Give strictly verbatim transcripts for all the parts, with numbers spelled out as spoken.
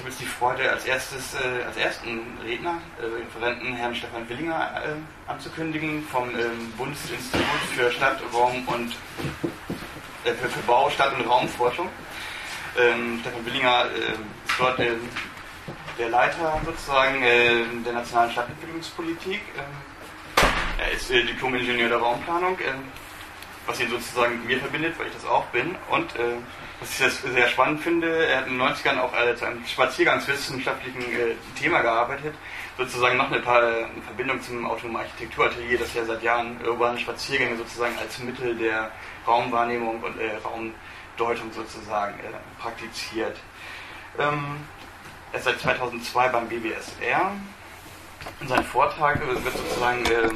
habe jetzt die Freude, als erstes, äh, als ersten Redner, äh, Referenten Herrn Stefan Willinger äh, anzukündigen vom ähm, Bundesinstitut für Stadt, Raum und äh, für, für Bau, Stadt- und Raumforschung. Ähm, Stefan Willinger äh, ist dort äh, der Leiter sozusagen äh, der nationalen Stadtentwicklungspolitik. Äh, er ist äh, Diplom-Ingenieur der Raumplanung, äh, was ihn sozusagen mit mir verbindet, weil ich das auch bin. Und äh, was ich das sehr spannend finde, er hat in den neunzigern auch äh, zu einem spaziergangswissenschaftlichen äh, Thema gearbeitet, sozusagen noch eine, paar, eine Verbindung zum autonomen Architekturatelier, das ja seit Jahren urbane Spaziergänge sozusagen als Mittel der Raumwahrnehmung und äh, Raumdeutung sozusagen äh, praktiziert. Ähm, er ist seit zweitausendzwei beim B B S R. In seinem Vortrag äh, wird sozusagen äh,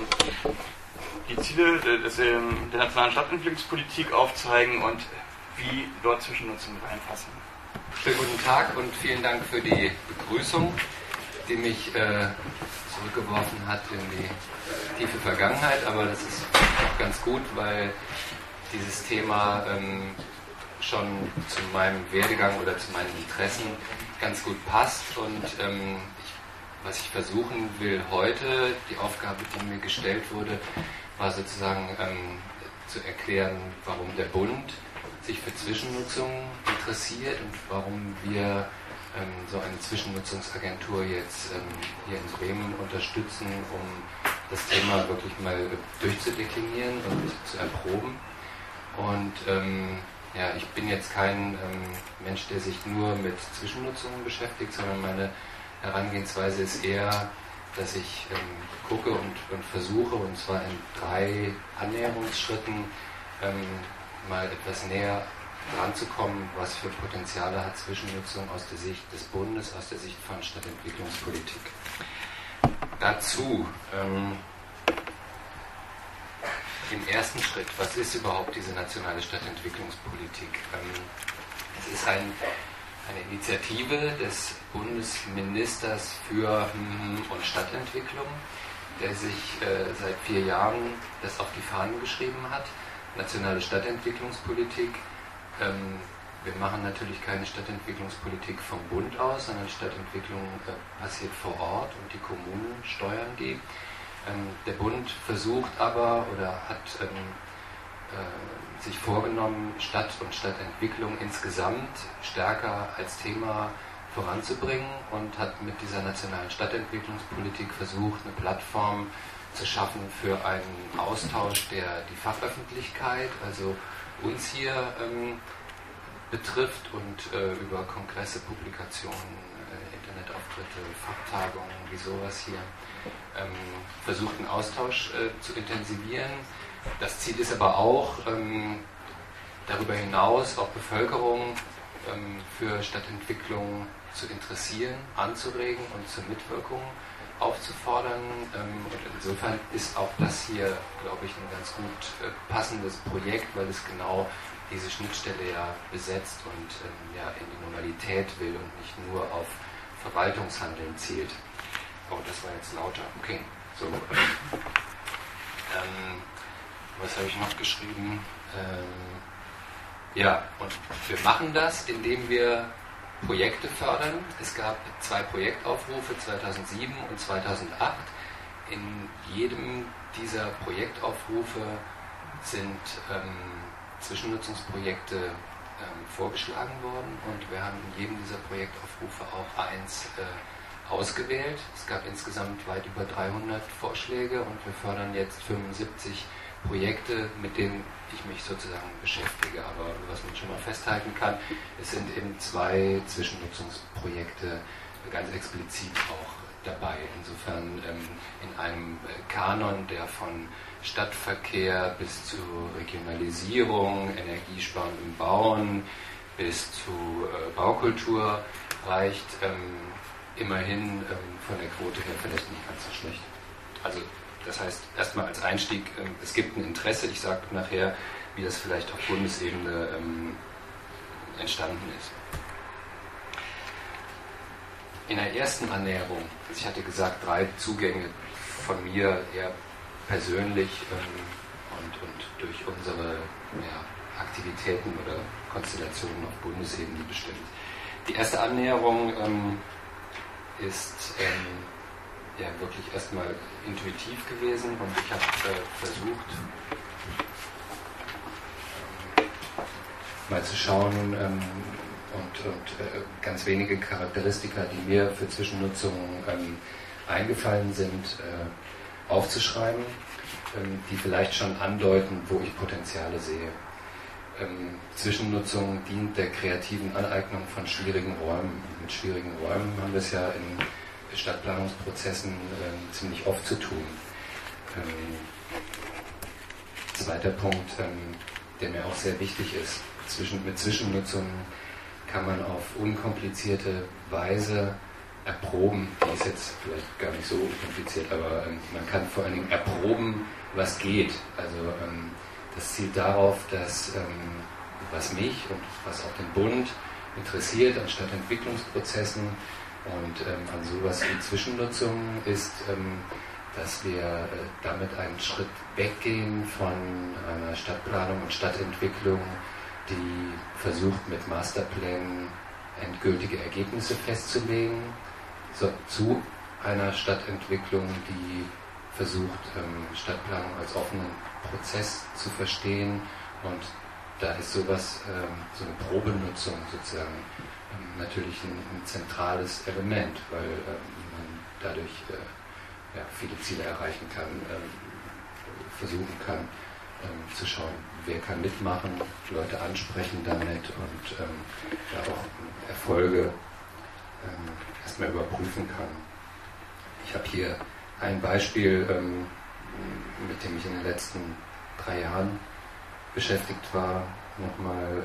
die Ziele des, äh, der nationalen Stadtentwicklungspolitik aufzeigen und wie dort Zwischennutzungen reinpassen. Schönen guten Tag und vielen Dank für die Begrüßung, die mich äh, zurückgeworfen hat in die tiefe Vergangenheit, aber das ist auch ganz gut, weil dieses Thema ähm, schon zu meinem Werdegang oder zu meinen Interessen ganz gut passt und ähm, ich, was ich versuchen will heute, die Aufgabe, die mir gestellt wurde, war sozusagen ähm, zu erklären, warum der Bund sich für Zwischennutzung interessiert und warum wir ähm, so eine Zwischennutzungsagentur jetzt ähm, hier in Bremen unterstützen, um das Thema wirklich mal durchzudeklinieren und zu erproben. Und ähm, ja, ich bin jetzt kein ähm, Mensch, der sich nur mit Zwischennutzungen beschäftigt, sondern meine Herangehensweise ist eher, dass ich ähm, gucke und, und versuche, und zwar in drei Annäherungsschritten, ähm, mal etwas näher ranzukommen, was für Potenziale hat Zwischennutzung aus der Sicht des Bundes, aus der Sicht von Stadtentwicklungspolitik. Dazu ähm, im ersten Schritt, was ist überhaupt diese nationale Stadtentwicklungspolitik? Ähm, es ist ein, eine Initiative des Bundesministers für hm, und Stadtentwicklung, der sich äh, seit vier Jahren das auf die Fahnen geschrieben hat. Nationale Stadtentwicklungspolitik. Ähm, wir machen natürlich keine Stadtentwicklungspolitik vom Bund aus, sondern Stadtentwicklung äh, passiert vor Ort und die Kommunen steuern die. Ähm, der Bund versucht aber oder hat ähm, äh, sich vorgenommen, Stadt und Stadtentwicklung insgesamt stärker als Thema voranzubringen und hat mit dieser nationalen Stadtentwicklungspolitik versucht, eine Plattform zu schaffen für einen Austausch, der die Fachöffentlichkeit, also uns hier ähm, betrifft und äh, über Kongresse, Publikationen, äh, Internetauftritte, Fachtagungen, wie sowas hier, ähm, versucht einen Austausch äh, zu intensivieren. Das Ziel ist aber auch, ähm, darüber hinaus auch Bevölkerung ähm, für Stadtentwicklung zu interessieren, anzuregen und zur Mitwirkung aufzufordern. Und insofern ist auch das hier, glaube ich, ein ganz gut passendes Projekt, weil es genau diese Schnittstelle ja besetzt und ja in die Normalität will und nicht nur auf Verwaltungshandeln zielt. Oh, das war jetzt lauter. Okay, so. Ähm, was habe ich noch geschrieben? Ähm, ja, und wir machen das, indem wir Projekte fördern. Es gab zwei Projektaufrufe, zweitausendsieben und zweitausendacht. In jedem dieser Projektaufrufe sind ähm, Zwischennutzungsprojekte ähm, vorgeschlagen worden und wir haben in jedem dieser Projektaufrufe auch eins äh, ausgewählt. Es gab insgesamt weit über dreihundert Vorschläge und wir fördern jetzt fünfundsiebzig Projekte, mit denen ich mich sozusagen beschäftige. Aber was man schon mal festhalten kann, es sind eben zwei Zwischennutzungsprojekte ganz explizit auch dabei. Insofern ähm, in einem Kanon, der von Stadtverkehr bis zu Regionalisierung, energiesparendem Bauen bis zu äh, Baukultur reicht, ähm, immerhin ähm, von der Quote her vielleicht nicht ganz so schlecht. Also das heißt, erstmal als Einstieg, ähm, es gibt ein Interesse, ich sage nachher, wie das vielleicht auf Bundesebene ähm, entstanden ist. In der ersten Annäherung, also ich hatte gesagt, drei Zugänge von mir eher persönlich ähm, und, und durch unsere ja, Aktivitäten oder Konstellationen auf Bundesebene bestimmt. die erste Annäherung ähm, ist ähm, ja wirklich erstmal intuitiv gewesen und ich habe äh, versucht, ähm, mal zu schauen ähm, und, und äh, ganz wenige Charakteristika, die mir für Zwischennutzung ähm, eingefallen sind, äh, aufzuschreiben, ähm, die vielleicht schon andeuten, wo ich Potenziale sehe. Ähm, Zwischennutzung dient der kreativen Aneignung von schwierigen Räumen. Mit schwierigen Räumen haben wir es ja in Stadtplanungsprozessen ähm, ziemlich oft zu tun. Ähm, zweiter Punkt, ähm, der mir auch sehr wichtig ist. Zwischen, mit Zwischennutzung kann man auf unkomplizierte Weise erproben, die ist jetzt vielleicht gar nicht so kompliziert, aber ähm, man kann vor allen Dingen erproben, was geht. Also ähm, das zielt darauf, dass ähm, was mich und was auch den Bund interessiert an Stadtentwicklungsprozessen und ähm, an sowas wie Zwischennutzung ist, ähm, dass wir äh, damit einen Schritt weggehen von einer Stadtplanung und Stadtentwicklung, die versucht mit Masterplänen endgültige Ergebnisse festzulegen, so, zu einer Stadtentwicklung, die versucht, ähm, Stadtplanung als offenen Prozess zu verstehen, und da ist sowas, ähm, so eine Probenutzung sozusagen ähm, natürlich ein, ein zentrales Element, weil ähm, man dadurch äh, ja, viele Ziele erreichen kann, ähm, versuchen kann ähm, zu schauen, wer kann mitmachen, Leute ansprechen damit und ähm, ja, auch Erfolge ähm, erstmal überprüfen kann. Ich habe hier ein Beispiel, ähm, mit dem ich in den letzten drei Jahren beschäftigt war, nochmal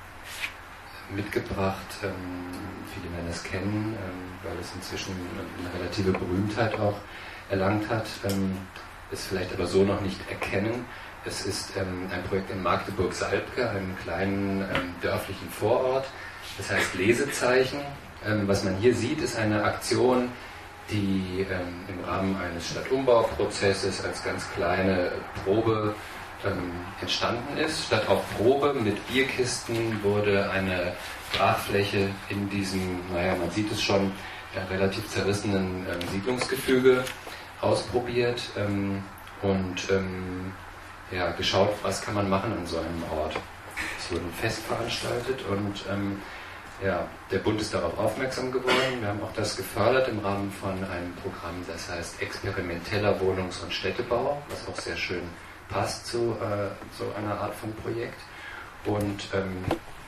ähm, mitgebracht. Ähm, viele werden es kennen, ähm, weil es inzwischen eine relative Berühmtheit auch erlangt hat, ähm, es vielleicht aber so noch nicht erkennen. Es ist ähm, ein Projekt in Magdeburg-Salbke, einem kleinen ähm, dörflichen Vorort. Das heißt Lesezeichen. Ähm, was man hier sieht, ist eine Aktion, die ähm, im Rahmen eines Stadtumbauprozesses als ganz kleine Probe ähm, entstanden ist. Statt auf Probe mit Bierkisten wurde eine Brachfläche in diesem, naja, man sieht es schon, ja, relativ zerrissenen ähm, Siedlungsgefüge ausprobiert ähm, und ähm, ja, geschaut, was kann man machen an so einem Ort. Es wurde ein Fest veranstaltet und ähm, ja, der Bund ist darauf aufmerksam geworden. Wir haben auch das gefördert im Rahmen von einem Programm, das heißt experimenteller Wohnungs- und Städtebau, was auch sehr schön passt zu äh, so einer Art von Projekt. Und ähm,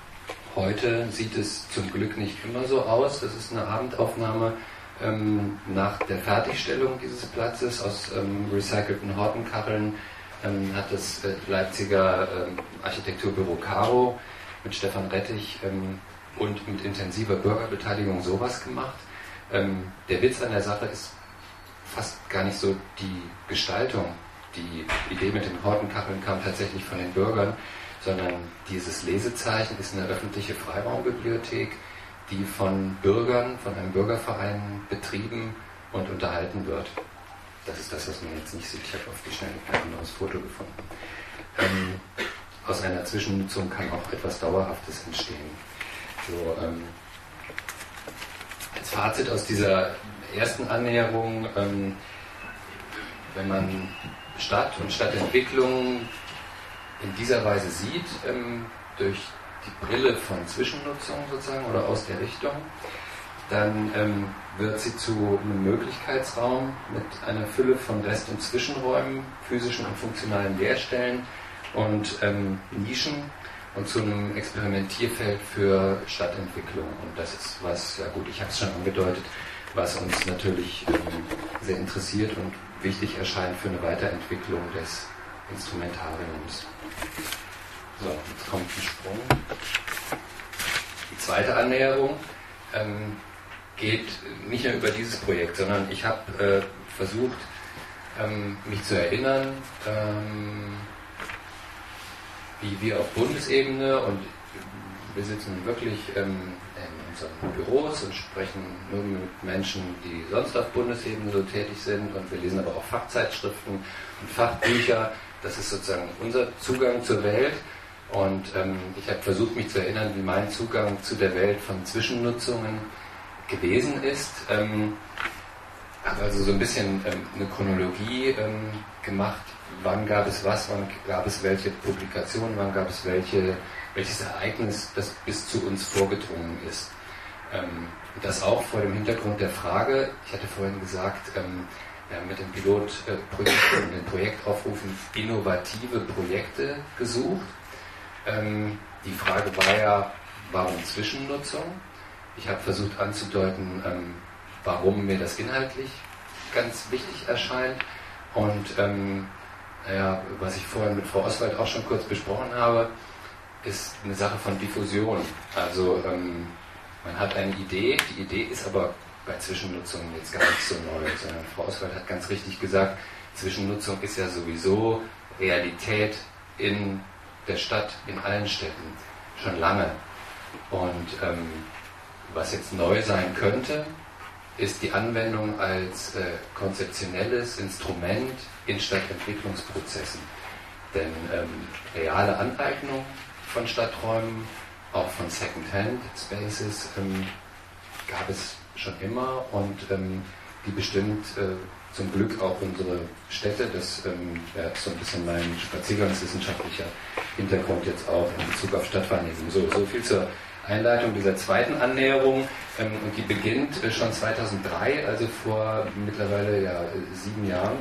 heute sieht es zum Glück nicht immer so aus. Das ist eine Abendaufnahme ähm, nach der Fertigstellung dieses Platzes aus ähm, recycelten Hortenkacheln. Ähm, hat das äh, Leipziger ähm, Architekturbüro Caro mit Stefan Rettich ähm, und mit intensiver Bürgerbeteiligung sowas gemacht. Ähm, der Witz an der Sache ist fast gar nicht so die Gestaltung. Die Idee mit den Hortenkacheln kam tatsächlich von den Bürgern, sondern dieses Lesezeichen ist eine öffentliche Freiraumbibliothek, die von Bürgern, von einem Bürgerverein betrieben und unterhalten wird. Das ist das, was man jetzt nicht sieht. Ich habe auf die Schnelle kein anderes Foto gefunden. Ähm, aus einer Zwischennutzung kann auch etwas Dauerhaftes entstehen. So, ähm, als Fazit aus dieser ersten Annäherung, ähm, wenn man Stadt und Stadtentwicklung in dieser Weise sieht, ähm, durch die Brille von Zwischennutzung sozusagen oder aus der Richtung, dann ähm, wird sie zu einem Möglichkeitsraum mit einer Fülle von Rest- und Zwischenräumen, physischen und funktionalen Leerstellen und ähm, Nischen und zu einem Experimentierfeld für Stadtentwicklung. Und das ist was, ja gut, ich habe es schon angedeutet, was uns natürlich ähm, sehr interessiert und wichtig erscheint für eine Weiterentwicklung des Instrumentariums. So, jetzt kommt ein Sprung. Die zweite Annäherung ähm, geht nicht nur über dieses Projekt, sondern ich habe äh, versucht, ähm, mich zu erinnern, ähm, wie wir auf Bundesebene, und wir sitzen wirklich ähm, in unseren Büros und sprechen nur mit Menschen, die sonst auf Bundesebene so tätig sind, und wir lesen aber auch Fachzeitschriften und Fachbücher. Das ist sozusagen unser Zugang zur Welt. Und ähm, ich habe versucht, mich zu erinnern, wie mein Zugang zu der Welt von Zwischennutzungen gewesen ist. Ähm, habe also so ein bisschen ähm, eine Chronologie ähm, gemacht. Wann gab es was, wann gab es welche Publikationen, wann gab es welche, welches Ereignis, das bis zu uns vorgedrungen ist. Ähm, das auch vor dem Hintergrund der Frage, ich hatte vorhin gesagt, ähm, wir haben mit den Pilotprojekten und den Projektaufrufen innovative Projekte gesucht. Ähm, die Frage war ja, warum Zwischennutzung? Ich habe versucht anzudeuten, ähm, warum mir das inhaltlich ganz wichtig erscheint. Und ähm, naja, was ich vorhin mit Frau Oswald auch schon kurz besprochen habe, ist eine Sache von Diffusion. Also ähm, man hat eine Idee, die Idee ist aber bei Zwischennutzung jetzt gar nicht so neu, sondern Frau Oswald hat ganz richtig gesagt, Zwischennutzung ist ja sowieso Realität in der Stadt, in allen Städten, schon lange. Und ähm, was jetzt neu sein könnte, ist die Anwendung als äh, konzeptionelles Instrument in Stadtentwicklungsprozessen. Denn ähm, reale Aneignung von Stadträumen, auch von Second-Hand-Spaces, ähm, gab es schon immer und ähm, die bestimmt äh, zum Glück auch unsere Städte. Das ähm, ja, ist so ein bisschen mein spaziergangswissenschaftlicher Hintergrund jetzt auch in Bezug auf Stadtwahrnehmung. So, so viel zur Einleitung dieser zweiten Annäherung. Ähm, und die beginnt äh, schon zweitausenddrei, also vor mittlerweile ja, sieben Jahren,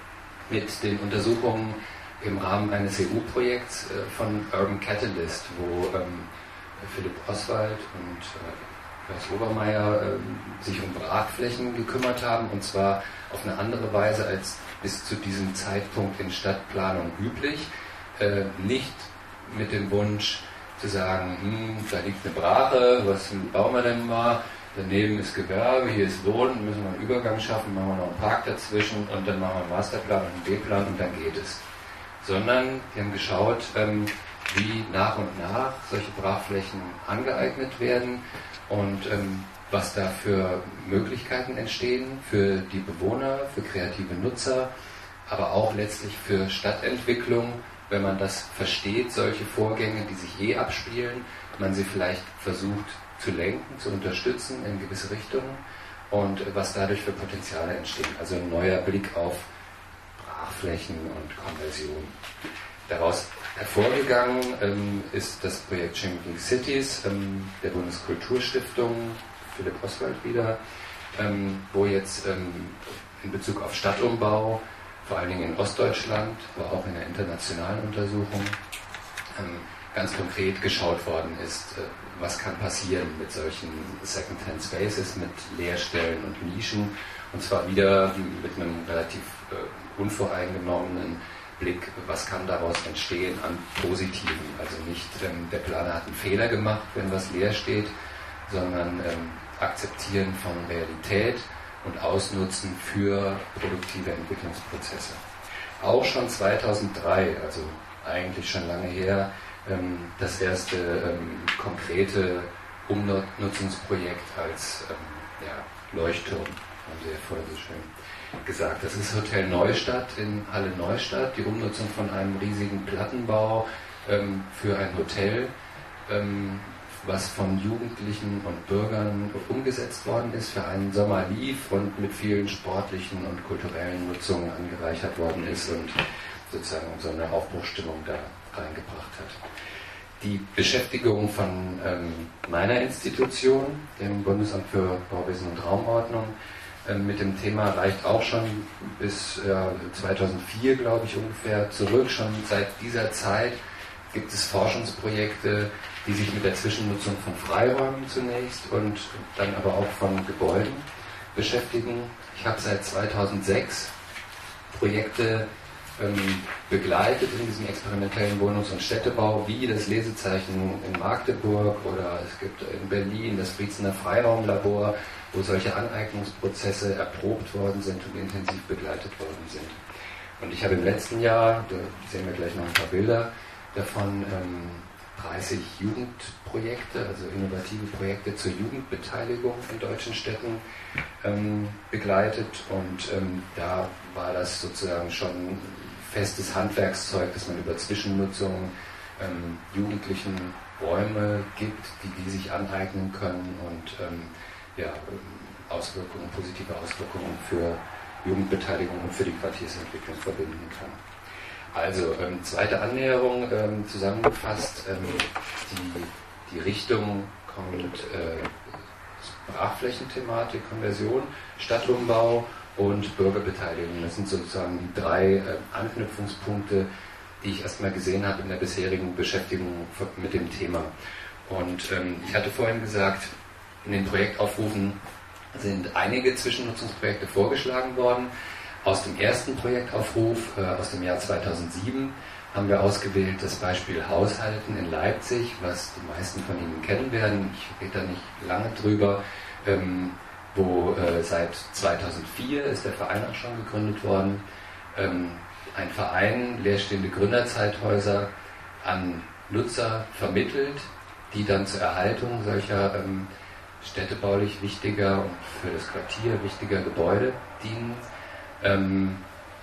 mit den Untersuchungen im Rahmen eines E U-Projekts äh, von Urban Catalyst, wo ähm, Philipp Oswald und äh, Klaus Obermeier äh, sich um Brachflächen gekümmert haben, und zwar auf eine andere Weise als bis zu diesem Zeitpunkt in Stadtplanung üblich. Äh, nicht mit dem Wunsch zu sagen, hm, da liegt eine Brache, was bauen wir denn mal? Daneben ist Gewerbe, hier ist Wohnen, müssen wir einen Übergang schaffen, machen wir noch einen Park dazwischen und dann machen wir einen Masterplan und einen B-Plan und dann geht es. Sondern die haben geschaut, ähm, wie nach und nach solche Brachflächen angeeignet werden und ähm, was da für Möglichkeiten entstehen für die Bewohner, für kreative Nutzer, aber auch letztlich für Stadtentwicklung, wenn man das versteht, solche Vorgänge, die sich je abspielen, man sie vielleicht versucht zu lenken, zu unterstützen in gewisse Richtungen und was dadurch für Potenziale entstehen. Also ein neuer Blick auf Brachflächen und Konversion. Daraus hervorgegangen ähm, ist das Projekt Changing Cities ähm, der Bundeskulturstiftung, Philipp Oswald wieder, ähm, wo jetzt ähm, in Bezug auf Stadtumbau, vor allen Dingen in Ostdeutschland, aber auch in der internationalen Untersuchung, ähm, ganz konkret geschaut worden ist, äh, was kann passieren mit solchen Second-Hand Spaces, mit Leerstellen und Nischen, und zwar wieder mit einem relativ äh, unvoreingenommenen Blick, was kann daraus entstehen an Positiven. Also nicht, ähm, der Planer hat einen Fehler gemacht, wenn was leer steht, sondern ähm, Akzeptieren von Realität und Ausnutzen für produktive Entwicklungsprozesse. Auch schon zweitausenddrei, also eigentlich schon lange her, ähm, das erste ähm, konkrete Umnutzungsprojekt als ähm, ja, Leuchtturm, haben Sie ja vorher so schön gesagt. Das ist Hotel Neustadt in Halle Neustadt, die Umnutzung von einem riesigen Plattenbau ähm, für ein Hotel, ähm, was von Jugendlichen und Bürgern umgesetzt worden ist, für einen Sommer lief und mit vielen sportlichen und kulturellen Nutzungen angereichert worden ist und sozusagen so eine Aufbruchsstimmung da reingebracht hat. Die Beschäftigung von ähm, meiner Institution, dem Bundesamt für Bauwesen und Raumordnung, mit dem Thema reicht auch schon bis ja, zweitausendvier, glaube ich, ungefähr zurück. Schon seit dieser Zeit gibt es Forschungsprojekte, die sich mit der Zwischennutzung von Freiräumen zunächst und dann aber auch von Gebäuden beschäftigen. Ich habe seit zweitausendsechs Projekte ähm, begleitet in diesem experimentellen Wohnungs- und Städtebau, wie das Lesezeichen in Magdeburg, oder es gibt in Berlin das Brietzener Freiraumlabor, wo solche Aneignungsprozesse erprobt worden sind und intensiv begleitet worden sind. Und ich habe im letzten Jahr, da sehen wir gleich noch ein paar Bilder davon, ähm, dreißig Jugendprojekte, also innovative Projekte zur Jugendbeteiligung in deutschen Städten ähm, begleitet. Und ähm, da war das sozusagen schon festes Handwerkszeug, dass man über Zwischennutzung ähm, Jugendlichen Räume gibt, die die sich aneignen können und ähm, ja, Auswirkungen, positive Auswirkungen für Jugendbeteiligung und für die Quartiersentwicklung verbinden kann. Also, ähm, zweite Annäherung, ähm, zusammengefasst, ähm, die, die Richtung kommt äh, Brachflächenthematik, Konversion, Stadtumbau und Bürgerbeteiligung. Das sind sozusagen die drei äh, Anknüpfungspunkte, die ich erstmal gesehen habe in der bisherigen Beschäftigung mit dem Thema. Und ähm, ich hatte vorhin gesagt, in den Projektaufrufen sind einige Zwischennutzungsprojekte vorgeschlagen worden. Aus dem ersten Projektaufruf äh, aus dem Jahr zweitausendsieben haben wir ausgewählt das Beispiel Haushalten in Leipzig, was die meisten von Ihnen kennen werden. Ich rede da nicht lange drüber. Ähm, wo äh, seit zweitausendvier ist der Verein auch schon gegründet worden. Ähm, ein Verein, leerstehende Gründerzeithäuser an Nutzer vermittelt, die dann zur Erhaltung solcher ähm, städtebaulich wichtiger und für das Quartier wichtiger Gebäude dienen. Ähm,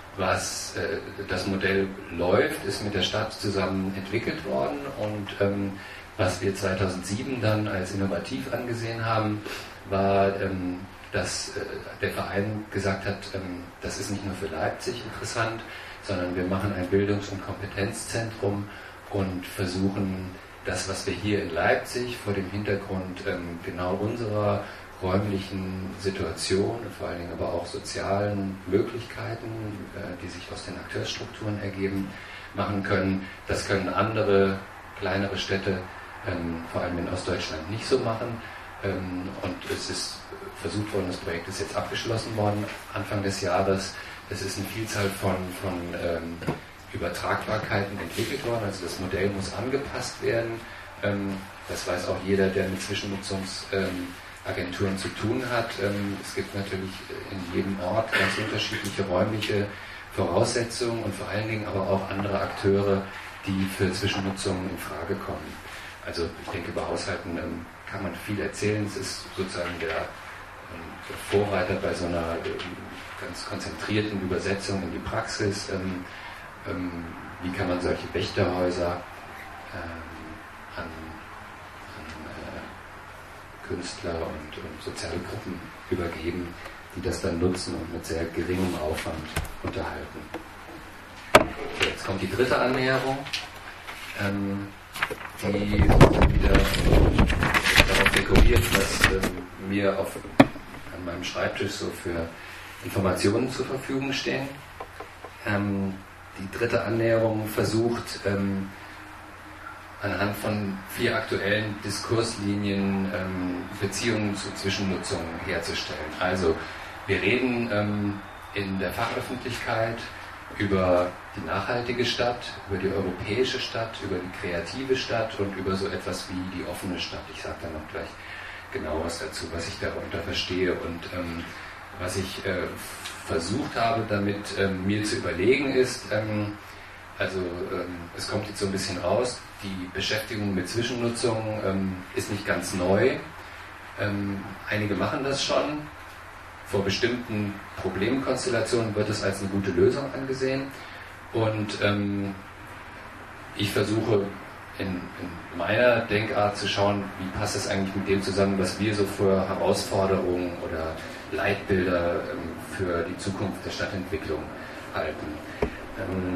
was äh, das Modell läuft, ist mit der Stadt zusammen entwickelt worden und ähm, was wir zweitausendsieben dann als innovativ angesehen haben, war, ähm, dass äh, der Verein gesagt hat, ähm, das ist nicht nur für Leipzig interessant, sondern wir machen ein Bildungs- und Kompetenzzentrum und versuchen das, was wir hier in Leipzig vor dem Hintergrund ähm, genau unserer räumlichen Situation und vor allen Dingen aber auch sozialen Möglichkeiten, äh, die sich aus den Akteursstrukturen ergeben, machen können. Das können andere kleinere Städte, ähm, vor allem in Ostdeutschland, nicht so machen. Ähm, und es ist versucht worden, das Projekt ist jetzt abgeschlossen worden, Anfang des Jahres. Es ist eine Vielzahl von, von ähm, Übertragbarkeiten entwickelt worden, also das Modell muss angepasst werden. Ähm, das weiß auch jeder, der mit Zwischennutzungsagenturen ähm, zu tun hat. Ähm, es gibt natürlich in jedem Ort ganz unterschiedliche räumliche Voraussetzungen und vor allen Dingen aber auch andere Akteure, die für Zwischennutzungen in Frage kommen. Also ich denke, über Haushalten ähm, kann man viel erzählen. Es ist sozusagen der, ähm, der Vorreiter bei so einer ähm, ganz konzentrierten Übersetzung in die Praxis. Ähm, ähm, wie kann man solche Wächterhäuser ähm, an, an äh, Künstler und, und soziale Gruppen übergeben, die das dann nutzen und mit sehr geringem Aufwand unterhalten. Jetzt kommt die dritte Annäherung, ähm, die wieder darauf dekoriert, was ähm, mir auf, an meinem Schreibtisch so für Informationen zur Verfügung stehen. Ähm, die dritte Annäherung versucht, ähm, anhand von vier aktuellen Diskurslinien ähm, Beziehungen zu Zwischennutzung herzustellen. Also wir reden ähm, in der Fachöffentlichkeit über die nachhaltige Stadt, über die europäische Stadt, über die kreative Stadt und über so etwas wie die offene Stadt. Ich sage dann noch gleich genau was dazu, was ich darunter verstehe und ähm, was ich äh, versucht habe, damit ähm, mir zu überlegen ist, ähm, also ähm, es kommt jetzt so ein bisschen raus, die Beschäftigung mit Zwischennutzung ähm, ist nicht ganz neu. Ähm, einige machen das schon. Vor bestimmten Problemkonstellationen wird es als eine gute Lösung angesehen. Und ähm, ich versuche in, in meiner Denkart zu schauen, wie passt es eigentlich mit dem zusammen, was wir so für Herausforderungen oder Leitbilder ähm, für die Zukunft der Stadtentwicklung halten. Ähm,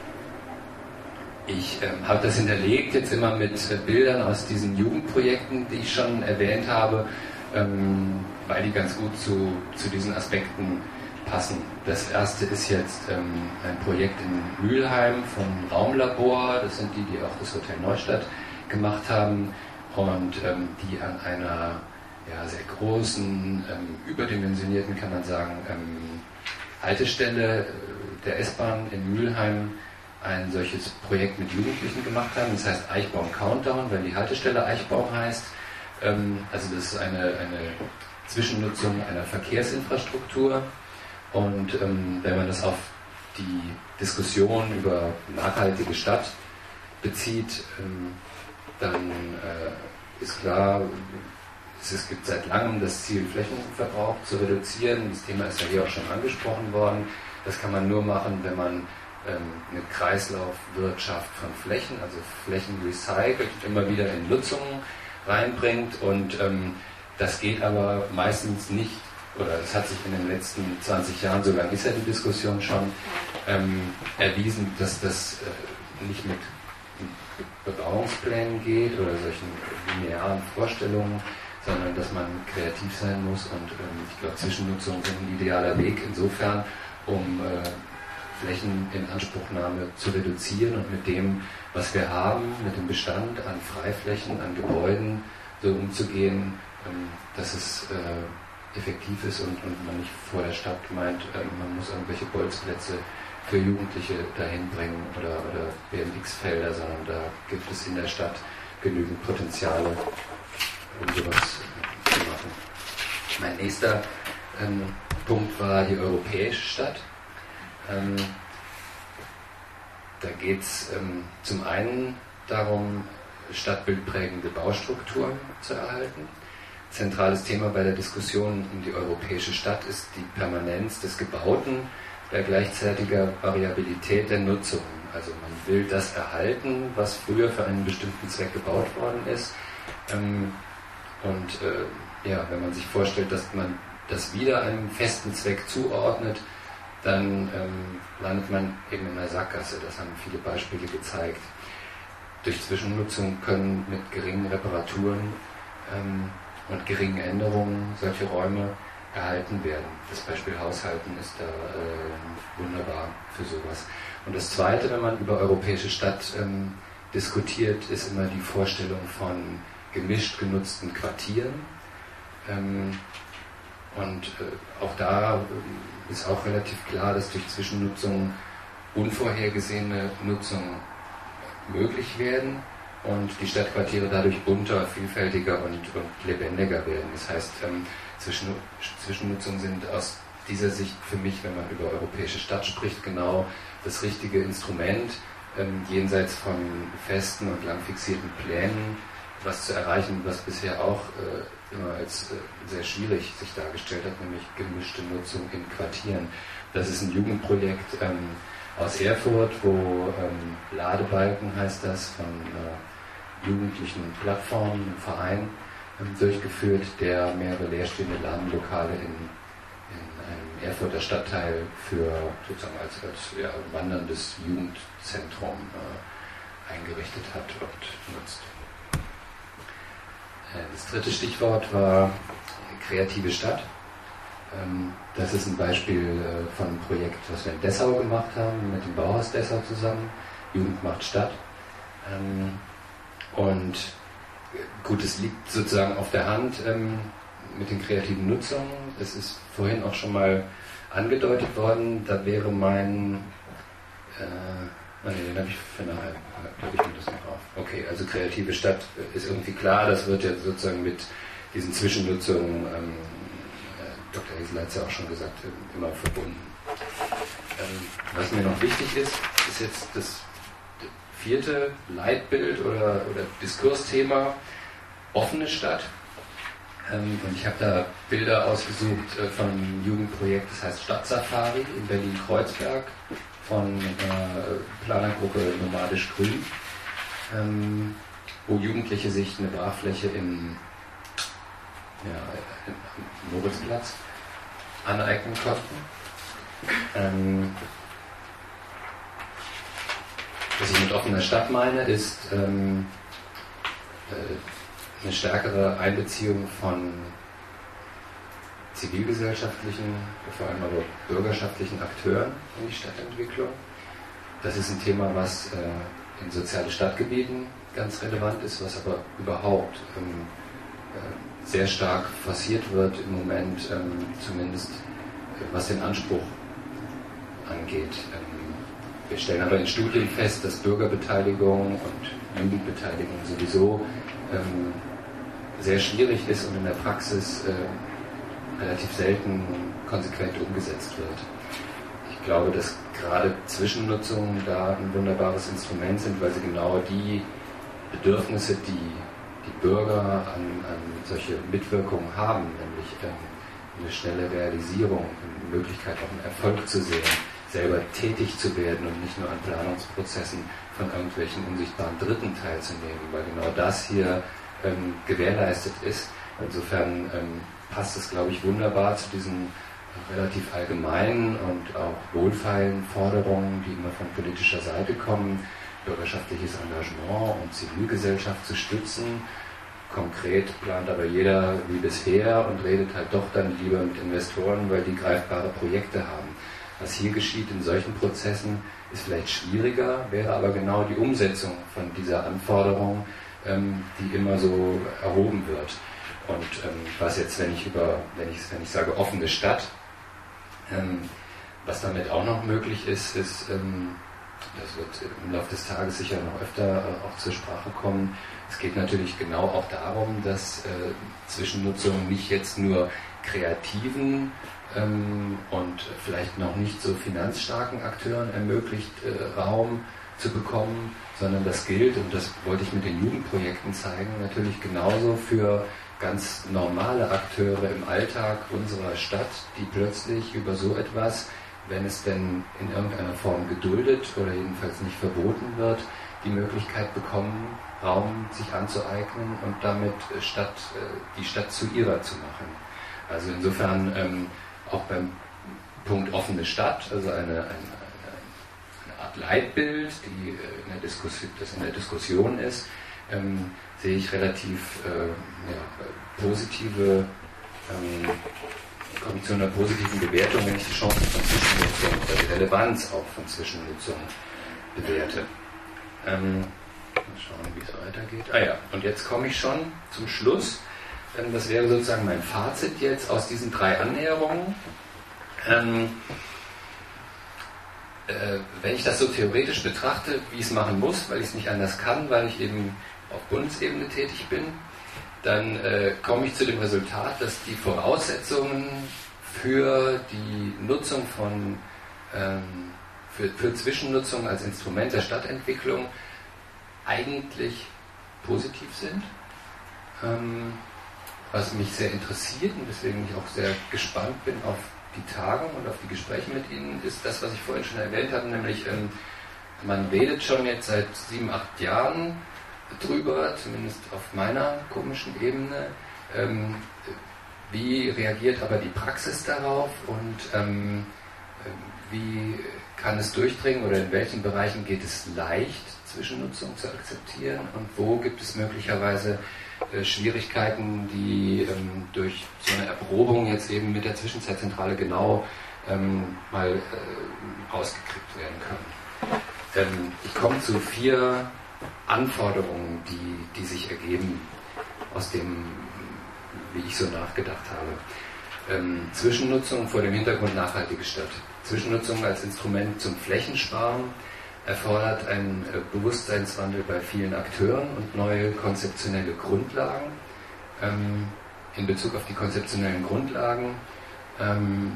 ich ähm, habe das hinterlegt jetzt immer mit äh, Bildern aus diesen Jugendprojekten, die ich schon erwähnt habe, ähm, weil die ganz gut zu, zu diesen Aspekten passen. Das erste ist jetzt ähm, ein Projekt in Mülheim vom Raumlabor, das sind die, die auch das Hotel Neustadt gemacht haben und ähm, die an einer ja, sehr großen, ähm, überdimensionierten, kann man sagen, ähm, Haltestelle der S-Bahn in Mülheim ein solches Projekt mit Jugendlichen gemacht haben. Das heißt Eichbaum Countdown, weil die Haltestelle Eichbaum heißt. Ähm, also das ist eine, eine Zwischennutzung einer Verkehrsinfrastruktur. Und ähm, wenn man das auf die Diskussion über nachhaltige Stadt bezieht, ähm, dann äh, ist klar, es gibt seit langem das Ziel, Flächenverbrauch zu reduzieren. Das Thema ist ja hier auch schon angesprochen worden. Das kann man nur machen, wenn man eine Kreislaufwirtschaft von Flächen, also Flächen recycelt, immer wieder in Nutzungen reinbringt und ähm, das geht aber meistens nicht, oder das hat sich in den letzten zwanzig Jahren, so lange ist ja die Diskussion schon, ähm, erwiesen, dass das äh, nicht mit Bebauungsplänen geht oder solchen linearen Vorstellungen, sondern dass man kreativ sein muss und ähm, ich glaube Zwischennutzungen sind ein idealer Weg insofern, um äh, Flächen in Anspruchnahme zu reduzieren und mit dem, was wir haben, mit dem Bestand an Freiflächen, an Gebäuden so umzugehen, ähm, dass es äh, effektiv ist und, und man nicht vor der Stadt meint, äh, man muss irgendwelche Bolzplätze für Jugendliche dahin bringen oder, oder B M X-Felder, sondern da gibt es in der Stadt genügend Potenziale, um sowas zu machen. Mein nächster ähm, Punkt war die europäische Stadt. Ähm, da geht es ähm, zum einen darum, stadtbildprägende Baustrukturen zu erhalten. Zentrales Thema bei der Diskussion um die europäische Stadt ist die Permanenz des Gebauten bei gleichzeitiger Variabilität der Nutzung. Also man will das erhalten, was früher für einen bestimmten Zweck gebaut worden ist. Ähm, und äh, ja, wenn man sich vorstellt, dass man das wieder einem festen Zweck zuordnet, dann ähm, landet man eben in einer Sackgasse. Das haben viele Beispiele gezeigt. Durch Zwischennutzung können mit geringen Reparaturen ähm, und geringen Änderungen solche Räume erhalten werden. Das Beispiel Haushalten ist da äh, wunderbar für sowas. Und das Zweite, wenn man über europäische Stadt ähm, diskutiert, ist immer die Vorstellung von gemischt genutzten Quartieren. Ähm, und äh, auch da äh, ist auch relativ klar, dass durch Zwischennutzung unvorhergesehene Nutzungen möglich werden und die Stadtquartiere dadurch bunter, vielfältiger und, und lebendiger werden. Das heißt, ähm, Zwischen, Zwischennutzungen sind aus dieser Sicht für mich, wenn man über europäische Stadt spricht, genau das richtige Instrument, ähm, jenseits von festen und lang fixierten Plänen, was zu erreichen, was bisher auch äh, immer als äh, sehr schwierig sich dargestellt hat, nämlich gemischte Nutzung in Quartieren. Das ist ein Jugendprojekt ähm, aus Erfurt, wo ähm, Ladebalken heißt das, von äh, jugendlichen Plattformen, einem Verein, durchgeführt, der mehrere leerstehende Ladenlokale in, in einem Erfurter Stadtteil für sozusagen als, als ja, wanderndes Jugendzentrum äh, eingerichtet hat und nutzt. Äh, das dritte Stichwort war kreative Stadt. Ähm, das ist ein Beispiel äh, von einem Projekt, was wir in Dessau gemacht haben, mit dem Bauhaus Dessau zusammen. Jugend macht Stadt. Ähm, und Gut, es liegt sozusagen auf der Hand ähm, mit den kreativen Nutzungen. Es ist vorhin auch schon mal angedeutet worden, da wäre mein... Äh, oh nee, den habe ich für nachher. Da ich mir das noch auf. Okay, also kreative Stadt ist irgendwie klar, das wird ja sozusagen mit diesen Zwischennutzungen, ähm, äh, Doktor Hesel hat es ja auch schon gesagt, immer verbunden. Ähm, was mir noch wichtig ist, ist jetzt das vierte Leitbild oder, oder Diskursthema, offene Stadt. Ähm, und ich habe da Bilder ausgesucht äh, von einem Jugendprojekt, das heißt Stadtsafari in Berlin-Kreuzberg von äh, Planergruppe Nomadisch Grün, ähm, wo Jugendliche sich eine Brachfläche im, ja, im Moritzplatz aneignen konnten. Ähm, Was ich mit offener Stadt meine, ist ähm, äh, eine stärkere Einbeziehung von zivilgesellschaftlichen, vor allem aber bürgerschaftlichen Akteuren in die Stadtentwicklung. Das ist ein Thema, was äh, in sozialen Stadtgebieten ganz relevant ist, was aber überhaupt ähm, äh, sehr stark forciert wird im Moment, ähm, zumindest äh, was den Anspruch angeht. Ähm, Wir stellen aber in Studien fest, dass Bürgerbeteiligung und Jugendbeteiligung sowieso ähm, sehr schwierig ist und in der Praxis äh, relativ selten konsequent umgesetzt wird. Ich glaube, dass gerade Zwischennutzungen da ein wunderbares Instrument sind, weil sie genau die Bedürfnisse, die die Bürger an, an solche Mitwirkungen haben, nämlich ähm, eine schnelle Realisierung, eine Möglichkeit auch einen Erfolg zu sehen, selber tätig zu werden und nicht nur an Planungsprozessen von irgendwelchen unsichtbaren Dritten teilzunehmen, weil genau das hier ähm, gewährleistet ist. Insofern ähm, passt es, glaube ich, wunderbar zu diesen relativ allgemeinen und auch wohlfeilen Forderungen, die immer von politischer Seite kommen, bürgerschaftliches Engagement und Zivilgesellschaft zu stützen. Konkret plant aber jeder wie bisher und redet halt doch dann lieber mit Investoren, weil die greifbare Projekte haben. Was hier geschieht in solchen Prozessen ist vielleicht schwieriger, wäre aber genau die Umsetzung von dieser Anforderung, ähm, die immer so erhoben wird. Und ähm, was jetzt, wenn ich über, wenn ich, wenn ich sage offene Stadt, ähm, was damit auch noch möglich ist, ist, ähm, das wird im Laufe des Tages sicher noch öfter äh, auch zur Sprache kommen. Es geht natürlich genau auch darum, dass äh, Zwischennutzung nicht jetzt nur kreativen ähm, und vielleicht noch nicht so finanzstarken Akteuren ermöglicht, äh, Raum zu bekommen, sondern das gilt, und das wollte ich mit den Jugendprojekten zeigen, natürlich genauso für ganz normale Akteure im Alltag unserer Stadt, die plötzlich über so etwas, wenn es denn in irgendeiner Form geduldet oder jedenfalls nicht verboten wird, die Möglichkeit bekommen, Raum sich anzueignen und damit Stadt, die Stadt zu ihrer zu machen. Also insofern ähm, auch beim Punkt offene Stadt, also eine, eine, eine Art Leitbild, die in der Diskussion, das in der Diskussion ist, ähm, sehe ich relativ äh, ja, positive, ähm, komme ich zu einer positiven Bewertung, wenn ich die Chancen von Zwischennutzung oder die Relevanz auch von Zwischennutzung bewerte. Ähm, mal schauen, wie es weitergeht. Ah ja, und jetzt komme ich schon zum Schluss. Ähm, das wäre sozusagen mein Fazit jetzt aus diesen drei Annäherungen. Ähm, äh, wenn ich das so theoretisch betrachte, wie ich es machen muss, weil ich es nicht anders kann, weil ich eben auf Bundesebene tätig bin, dann äh, komme ich zu dem Resultat, dass die Voraussetzungen für die Nutzung von, ähm, für, für Zwischennutzung als Instrument der Stadtentwicklung eigentlich positiv sind. Ähm, was mich sehr interessiert und weswegen ich auch sehr gespannt bin auf die Tagung und auf die Gespräche mit Ihnen, ist das, was ich vorhin schon erwähnt habe, nämlich ähm, man redet schon jetzt seit sieben, acht Jahren drüber, zumindest auf meiner komischen Ebene. Ähm, wie reagiert aber die Praxis darauf und ähm, wie kann es durchdringen oder in welchen Bereichen geht es leicht, Zwischennutzung zu akzeptieren und wo gibt es möglicherweise äh, Schwierigkeiten, die ähm, durch so eine Erprobung jetzt eben mit der Zwischenzeitzentrale genau ähm, mal äh, rausgekriegt werden können. Ähm, ich komme zu vier Anforderungen, die, die sich ergeben aus dem, wie ich so nachgedacht habe. Ähm, Zwischennutzung vor dem Hintergrund nachhaltige Stadt. Zwischennutzung als Instrument zum Flächensparen erfordert einen äh, Bewusstseinswandel bei vielen Akteuren und neue konzeptionelle Grundlagen. Ähm, in Bezug auf die konzeptionellen Grundlagen ähm,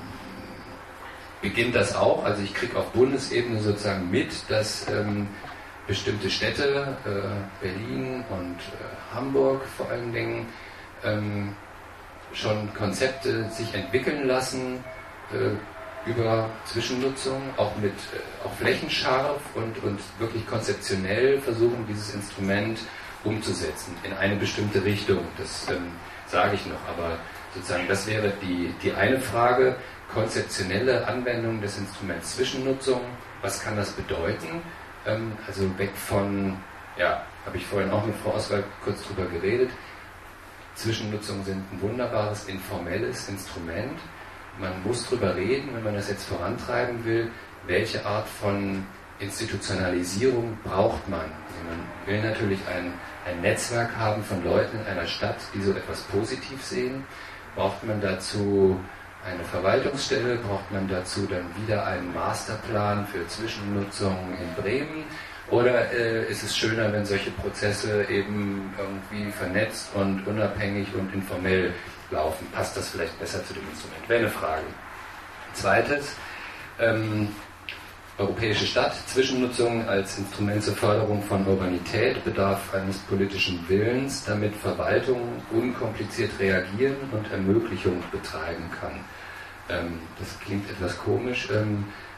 beginnt das auch, also ich kriege auf Bundesebene sozusagen mit, dass ähm, bestimmte Städte, äh, Berlin und äh, Hamburg vor allen Dingen, ähm, schon Konzepte sich entwickeln lassen äh, über Zwischennutzung, auch mit äh, auch flächenscharf und, und wirklich konzeptionell versuchen, dieses Instrument umzusetzen in eine bestimmte Richtung. Das ähm, sage ich noch, aber sozusagen das wäre die, die eine Frage, konzeptionelle Anwendung des Instruments Zwischennutzung. Was kann das bedeuten? Also weg von, ja, habe ich vorhin auch mit Frau Oswald kurz drüber geredet, Zwischennutzungen sind ein wunderbares, informelles Instrument. Man muss drüber reden, wenn man das jetzt vorantreiben will, welche Art von Institutionalisierung braucht man. Also man will natürlich ein, ein Netzwerk haben von Leuten in einer Stadt, die so etwas positiv sehen. Braucht man dazu eine Verwaltungsstelle, braucht man dazu dann wieder einen Masterplan für Zwischennutzung in Bremen oder äh, ist es schöner, wenn solche Prozesse eben irgendwie vernetzt und unabhängig und informell laufen? Passt das vielleicht besser zu dem Instrument? Wäre eine Frage. Zweites, ähm, europäische Stadt, Zwischennutzung als Instrument zur Förderung von Urbanität bedarf eines politischen Willens, damit Verwaltung unkompliziert reagieren und Ermöglichung betreiben kann. Ähm, das klingt etwas komisch. Ähm,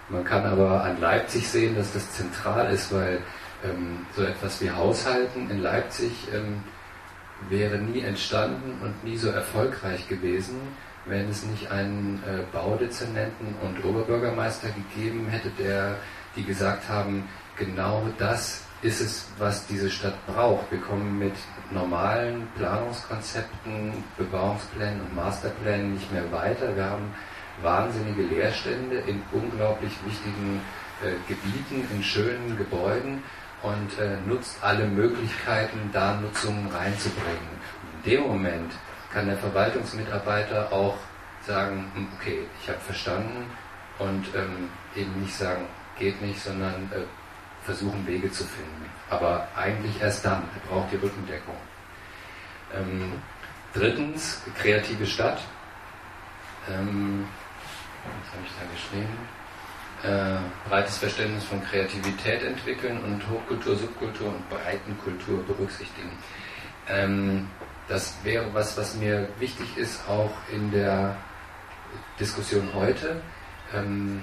Man kann aber an Leipzig sehen, dass das zentral ist, weil ähm, so etwas wie Haushalten in Leipzig ähm, wäre nie entstanden und nie so erfolgreich gewesen, wenn es nicht einen äh, Baudezernenten und Oberbürgermeister gegeben hätte, der, die gesagt haben, genau das ist es, was diese Stadt braucht. Wir kommen mit normalen Planungskonzepten, Bebauungsplänen und Masterplänen nicht mehr weiter. Wir haben wahnsinnige Leerstände in unglaublich wichtigen äh, Gebieten, in schönen Gebäuden und äh, nutzt alle Möglichkeiten, da Nutzungen reinzubringen. In dem Moment kann der Verwaltungsmitarbeiter auch sagen, okay, ich habe verstanden und ähm, eben nicht sagen, geht nicht, sondern äh, versuchen Wege zu finden. Aber eigentlich erst dann, er braucht die Rückendeckung. Ähm, drittens, kreative Stadt. Ähm, was habe ich da geschrieben? Äh, breites Verständnis von Kreativität entwickeln und Hochkultur, Subkultur und Breitenkultur berücksichtigen. Ähm, das wäre was, was mir wichtig ist, auch in der Diskussion heute. Ähm,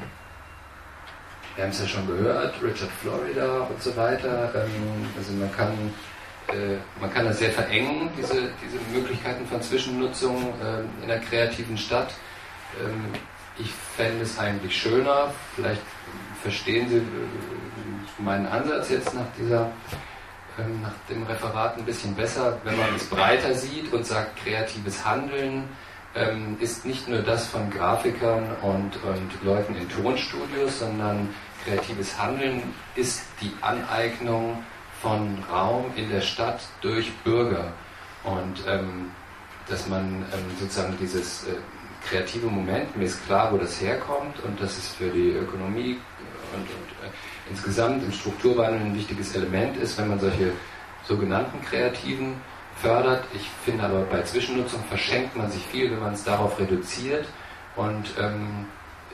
wir haben es ja schon gehört, Richard Florida und so weiter. Ähm, also man kann, äh, man kann das sehr verengen, diese, diese Möglichkeiten von Zwischennutzung äh, in einer kreativen Stadt. Ähm, ich fände es eigentlich schöner, vielleicht verstehen Sie äh, meinen Ansatz jetzt nach dieser ähm, nach dem Referat ein bisschen besser, wenn man es breiter sieht und sagt, kreatives Handeln ähm, ist nicht nur das von Grafikern und, und Leuten in Tonstudios, sondern kreatives Handeln ist die Aneignung von Raum in der Stadt durch Bürger. Und ähm, dass man ähm, sozusagen dieses äh, kreative Moment, mir ist klar, wo das herkommt und das ist für die Ökonomie und, und äh, insgesamt im Strukturwandel ein wichtiges Element ist, wenn man solche sogenannten Kreativen fördert. Ich finde aber, bei Zwischennutzung verschenkt man sich viel, wenn man es darauf reduziert. Und ähm,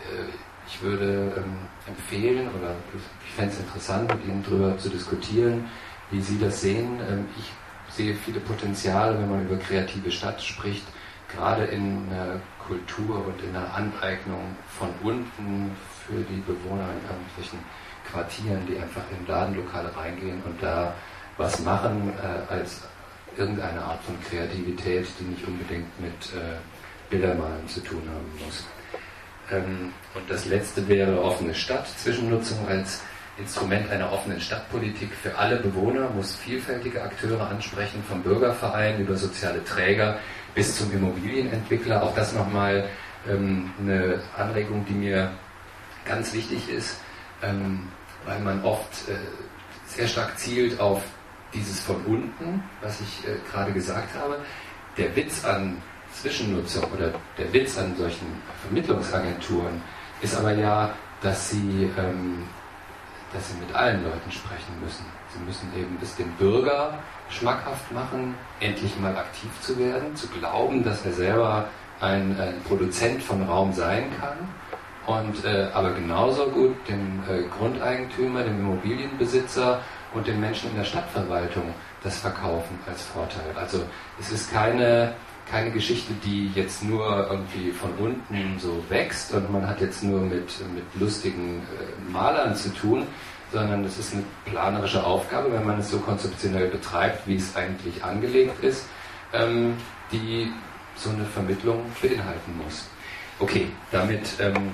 ich würde ähm, empfehlen, oder ich fände es interessant, mit Ihnen darüber zu diskutieren, wie Sie das sehen. Ähm, ich sehe viele Potenziale, wenn man über kreative Stadt spricht, gerade in der Kultur und in der Aneignung von unten für die Bewohner in irgendwelchen Quartieren, die einfach in Ladenlokale reingehen und da was machen äh, als irgendeine Art von Kreativität, die nicht unbedingt mit äh, Bildermalen zu tun haben muss. Ähm, und das letzte wäre offene Stadt. Zwischennutzung als Instrument einer offenen Stadtpolitik für alle Bewohner muss vielfältige Akteure ansprechen, vom Bürgerverein über soziale Träger bis zum Immobilienentwickler. Auch das nochmal ähm, eine Anregung, die mir ganz wichtig ist, ähm, weil man oft äh, sehr stark zielt auf dieses von unten, was ich äh, gerade gesagt habe. Der Witz an Zwischennutzung oder der Witz an solchen Vermittlungsagenturen ist aber ja, dass sie, ähm, dass sie mit allen Leuten sprechen müssen. Sie müssen eben es dem Bürger schmackhaft machen, endlich mal aktiv zu werden, zu glauben, dass er selber ein, ein Produzent von Raum sein kann. Und äh, aber genauso gut dem äh, Grundeigentümer, dem Immobilienbesitzer und den Menschen in der Stadtverwaltung das verkaufen als Vorteil. Also es ist keine, keine Geschichte, die jetzt nur irgendwie von unten so wächst und man hat jetzt nur mit, mit lustigen äh, Malern zu tun, sondern es ist eine planerische Aufgabe, wenn man es so konzeptionell betreibt, wie es eigentlich angelegt ist, ähm, die so eine Vermittlung beinhalten muss. Okay, damit ähm,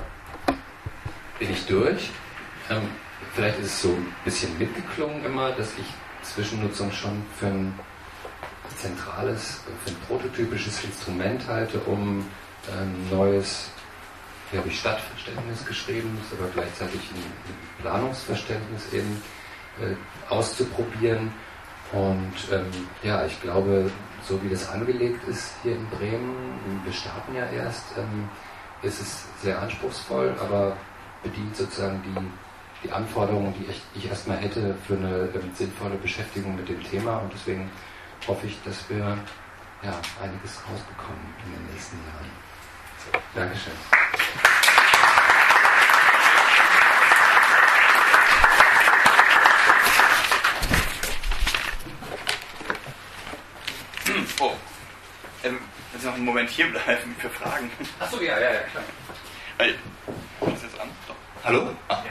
bin ich durch. Ähm, vielleicht ist es so ein bisschen mitgeklungen immer, dass ich Zwischennutzung schon für ein zentrales, für ein prototypisches Instrument halte, um ein neues, hier habe ich Stadtverständnis geschrieben, ist aber gleichzeitig ein Planungsverständnis eben äh, auszuprobieren. Und ähm, ja, ich glaube, so wie das angelegt ist hier in Bremen, wir starten ja erst, ähm, ist es sehr anspruchsvoll, aber bedient sozusagen die, die Anforderungen, die ich, ich erstmal hätte für eine ähm, sinnvolle Beschäftigung mit dem Thema. Und deswegen hoffe ich, dass wir ja, einiges rausbekommen in den nächsten Jahren. So, Dankeschön. Oh, ähm, wenn Sie noch einen Moment hier bleiben für Fragen. Achso, ja, ja, ja, klar. Weil, kommt das jetzt an? Doch. Hallo? Ah.